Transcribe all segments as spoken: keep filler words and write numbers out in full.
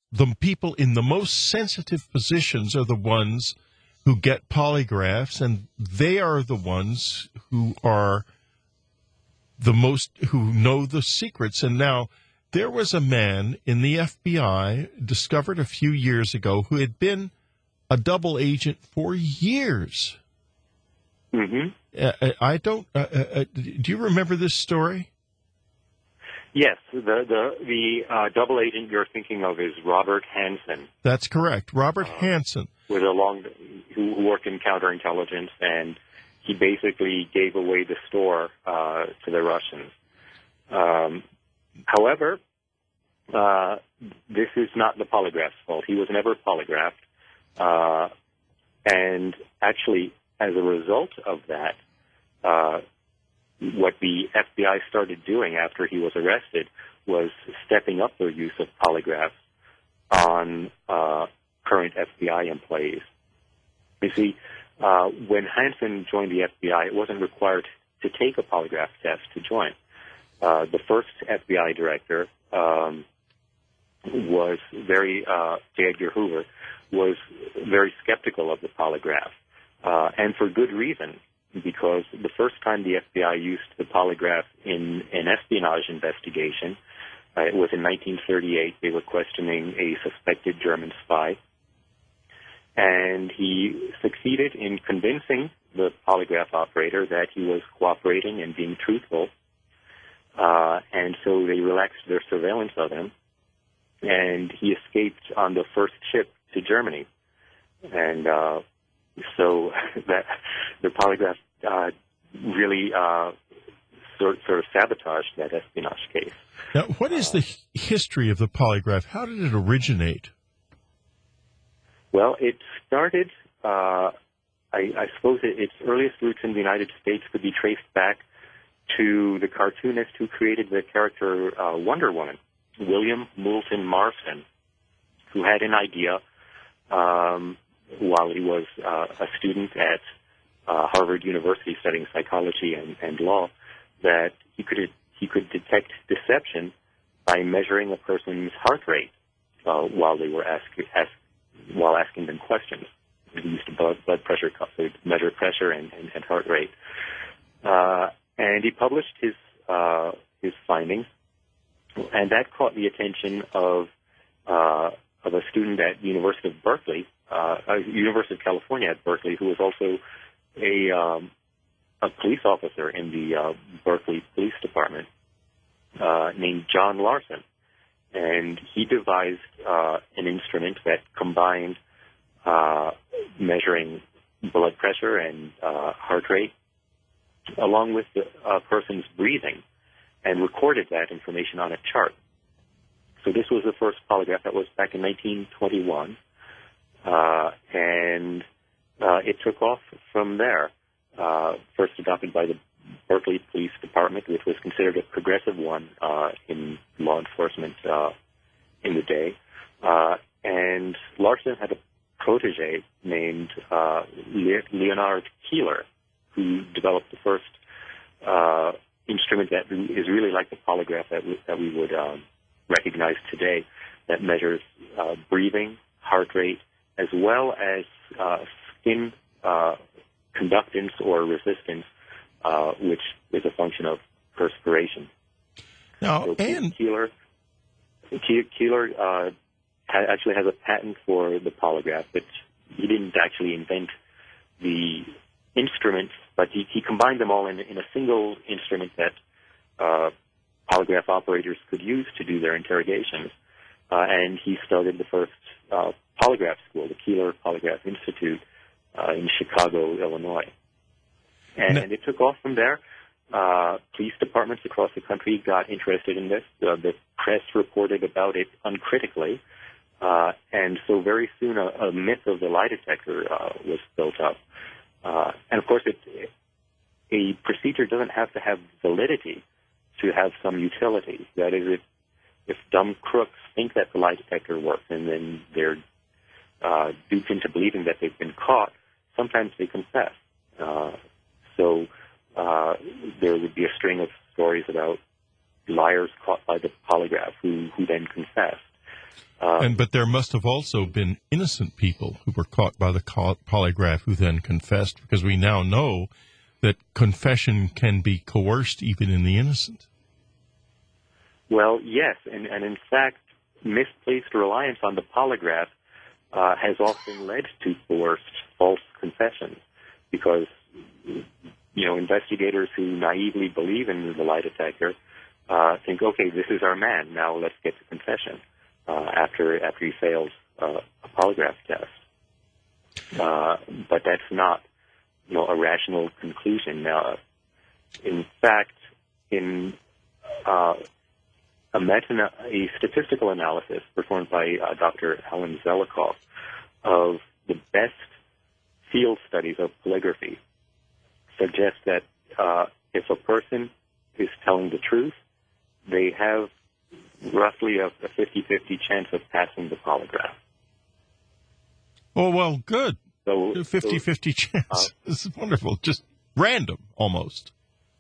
the people in the most sensitive positions are the ones who get polygraphs, and they are the ones who are the most, who know the secrets. And now, there was a man in the F B I discovered a few years ago who had been a double agent for years. Mm-hmm. Uh, I don't. Uh, uh, do you remember this story? Yes, the the the uh, double agent you're thinking of is Robert Hansen. That's correct, Robert uh, Hansen. With a long, who worked in counterintelligence, and he basically gave away the store uh, to the Russians. Um, however, uh, this is not the polygraph's fault. He was never polygraphed, uh, and actually, as a result of that, uh, what the F B I started doing after he was arrested was stepping up their use of polygraphs on uh, current F B I employees. You see, uh, when Hansen joined the F B I, it wasn't required to take a polygraph test to join. Uh, the first F B I director um, was very, uh, J. Edgar Hoover, was very skeptical of the polygraph, uh, and for good reason, because the first time the F B I used the polygraph in an espionage investigation, uh, it was in nineteen thirty-eight. They were questioning a suspected German spy, and he succeeded in convincing the polygraph operator that he was cooperating and being truthful, uh, and so they relaxed their surveillance of him, and he escaped on the first ship to Germany. And uh, so that the polygraph uh, really uh, sort, sort of sabotaged that espionage case. Now, what is the uh, history of the polygraph? How did it originate? Well, it started, uh, I, I suppose it, its earliest roots in the United States could be traced back to the cartoonist who created the character uh, Wonder Woman, William Moulton Marston, who had an idea um, while he was uh, a student at uh, Harvard University studying psychology and, and law, that he could he could detect deception by measuring a person's heart rate uh, while they were ask, ask, while asking them questions. He used blood, blood pressure cuff to measure pressure and, and, and heart rate. Uh, and he published his uh, his findings, and that caught the attention of uh, of a student at the University of Berkeley, uh, uh, University of California at Berkeley, who was also a um, a police officer in the uh, Berkeley Police Department, uh, named John Larson, and he devised uh, an instrument that combined uh, measuring blood pressure and uh, heart rate, along with the uh, person's breathing, and recorded that information on a chart. So this was the first polygraph. That was back in nineteen twenty-one, uh, and uh, it took off from there. Uh, first adopted by the Berkeley Police Department, which was considered a progressive one uh, in law enforcement uh, in the day. Uh, and Larson had a protege named uh, Leonard Keeler, who developed the first uh, instrument that is really like the polygraph that we, that we would um, recognize today, that measures uh, breathing, heart rate, as well as uh, skin uh, conductance or resistance, uh, which is a function of perspiration. Now, so and Keeler, Keeler uh, ha- actually has a patent for the polygraph, but he didn't actually invent the instruments, but he, he combined them all in, in a single instrument that uh, polygraph operators could use to do their interrogations. Uh, and he started the first uh, polygraph school, the Keeler Polygraph Institute, uh, in Chicago, Illinois. And, no. and it took off from there. Uh, police departments across the country got interested in this. Uh, the press reported about it uncritically. Uh, and so very soon a, a myth of the lie detector uh, was built up. Uh, and of course, it, a procedure doesn't have to have validity to have some utility. That is, if, if dumb crooks think that the lie detector works and then they're uh, duped into believing that they've been caught, sometimes they confess. Uh, so uh, there would be a string of stories about liars caught by the polygraph who, who then confessed. Um, and but there must have also been innocent people who were caught by the polygraph who then confessed, because we now know that confession can be coerced even in the innocent. Well, yes, and, and in fact, misplaced reliance on the polygraph uh, has often led to coerced false confessions, because, you know, investigators who naively believe in the lie detector uh, think, okay, this is our man, now let's get to confession uh, after after he fails uh, a polygraph test. Uh, but that's not, you know, a rational conclusion. Uh, in fact, in uh, a, meta- a statistical analysis performed by uh, Doctor Alan Zelikoff of the best field studies of polygraphy suggests that uh, if a person is telling the truth, they have roughly a, a fifty-fifty chance of passing the polygraph. Oh, well, good. So fifty-fifty so, chance. Uh, this is wonderful. Just random, almost.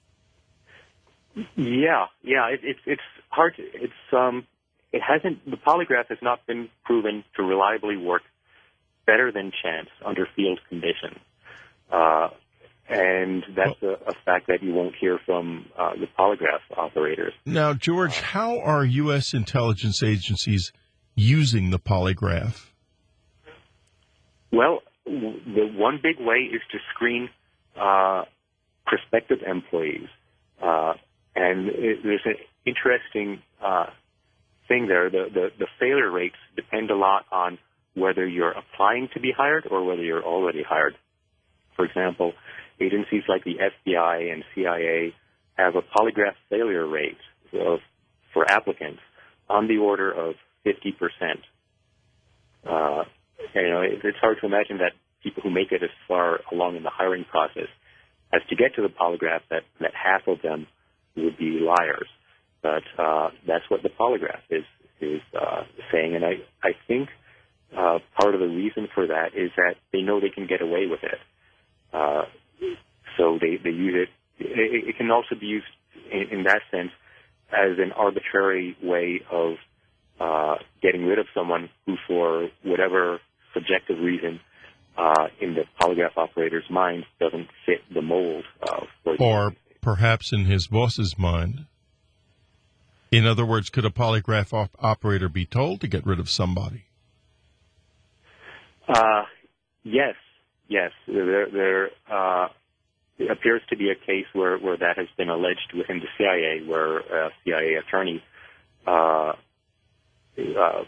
Yeah, yeah. It, it's it's hard. To, it's um. It hasn't. The polygraph has not been proven to reliably work better than chance under field conditions, uh, and that's well, a, a fact that you won't hear from uh, the polygraph operators. Now, George, uh, how are U S intelligence agencies using the polygraph? Well, the one big way is to screen uh, prospective employees. Uh, and it, there's an interesting uh, thing there. The, the, the failure rates depend a lot on whether you're applying to be hired or whether you're already hired. For example, agencies like the F B I and C I A have a polygraph failure rate of, for applicants on the order of fifty percent. Uh, you know, it, it's hard to imagine that people who make it as far along in the hiring process as to get to the polygraph, that, that half of them would be liars. But uh, that's what the polygraph is is uh, saying. And I, I think uh, part of the reason for that is that they know they can get away with it. Uh, so they, they use it. it. It can also be used in, in that sense as an arbitrary way of uh, getting rid of someone who, for whatever subjective reason, uh, in the polygraph operator's mind, doesn't fit the mold of. Or perhaps in his boss's mind. In other words, could a polygraph op- operator be told to get rid of somebody? Uh, yes, yes. There, there uh, it appears to be a case where, where that has been alleged within the C I A, where a C I A attorney, uh, uh,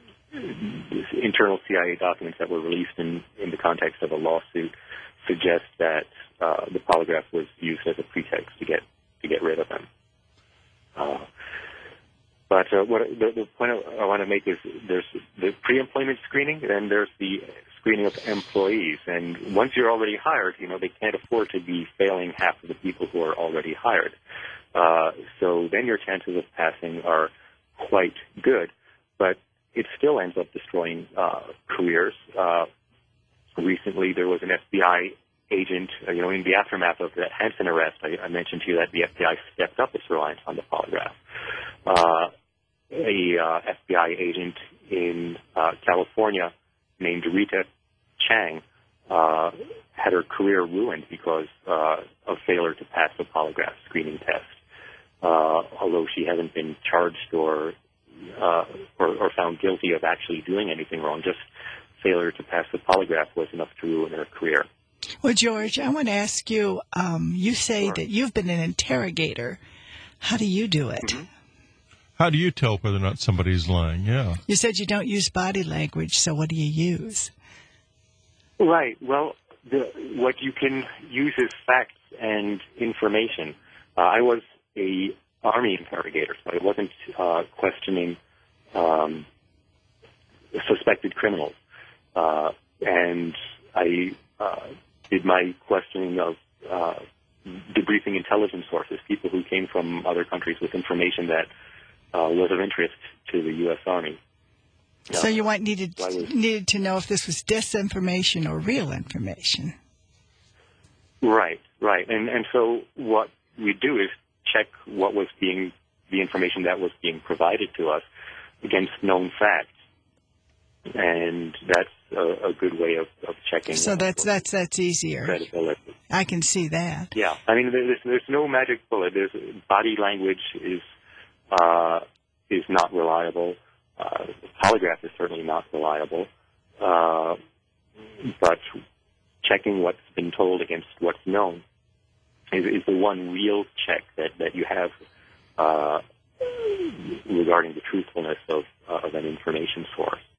internal C I A documents that were released in, in the context of a lawsuit suggest that uh, the polygraph was used as a pretext to get to get rid of him. Uh, but uh, what the, the point I want to make is there's the pre-employment screening, then there's the screening of employees. And once you're already hired, you know, they can't afford to be failing half of the people who are already hired. Uh, so then your chances of passing are quite good. But it still ends up destroying uh, careers. Uh, recently, there was an F B I agent, uh, you know, in the aftermath of that Hansen arrest. I, I mentioned to you that the F B I stepped up its reliance on the polygraph. Uh, a uh, F B I agent in uh, California named Rita Chang uh, had her career ruined because uh, of failure to pass the polygraph screening test. Uh, although she hasn't been charged or Uh, or, or found guilty of actually doing anything wrong. Just failure to pass the polygraph was enough to ruin her career. Well, George, I want to ask you, um, you say Sure. that you've been an interrogator. How do you do it? Mm-hmm. How do you tell whether or not somebody's lying? Yeah. You said you don't use body language, so what do you use? Right. Well, the, what you can use is facts and information. Uh, I was a Army interrogator, so I wasn't uh, questioning um, suspected criminals. Uh, and I uh, did my questioning of uh, debriefing intelligence sources, people who came from other countries with information that uh, was of interest to the U S. Army. So uh, you want, needed, so was, needed to know if this was disinformation or real information. Right, right. And, and so what we do is check what was being, the information that was being provided to us against known facts. And that's a, a good way of, of checking. So that's that's that's easier. Credibility. I can see that. Yeah, I mean, there's there's no magic bullet. There's body language is uh, is not reliable. Uh, polygraph is certainly not reliable. Uh, but checking what's been told against what's known is, is the one real check that that you have uh, regarding the truthfulness of uh, of an information source.